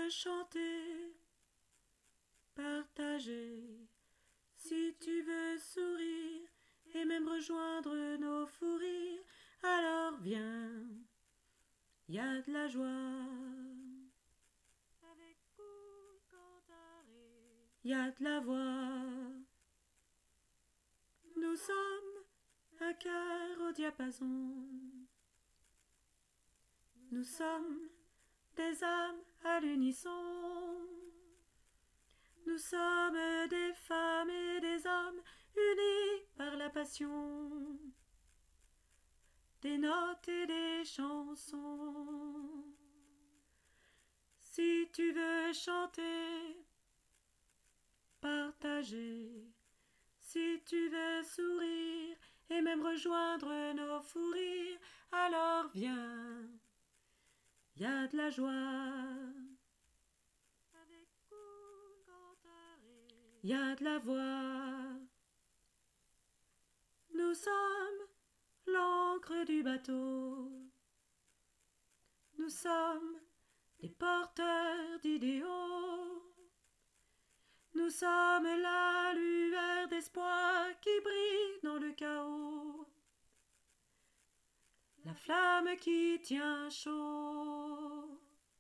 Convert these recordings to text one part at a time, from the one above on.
veux chanter, partager, si tu veux sourire et même rejoindre nos fous rires, alors viens, y a de la joie. Avec Cool Cantaré, y a de la voix. Nous sommes un cœur au diapason. Nous sommes des âmes à l'unisson. Nous sommes des femmes et des hommes unis par la passion, des notes et des chansons. Si tu veux chanter, partager, si tu veux sourire et même rejoindre nos fous rires, alors viens, y a de la joie. Avec Cool Cantaré, y a de la voix. Nous sommes l'encre du bateau. Nous sommes des porteurs d'idéaux. Nous sommes la lueur d'espoir qui brille dans le chaos. La flamme qui tient chaud.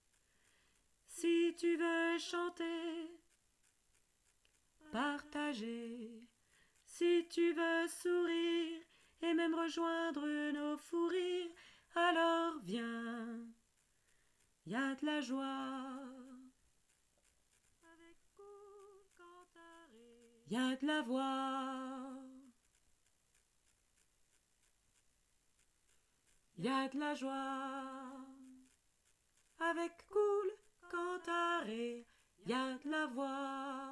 Si tu veux chanter, partager, si tu veux sourire et même rejoindre nos fous rires, alors viens, y a de la joie. Avec Cool Cantaré, y a de la voix. Y a de la joie. Avec Cool Cantaré, y a de la voix.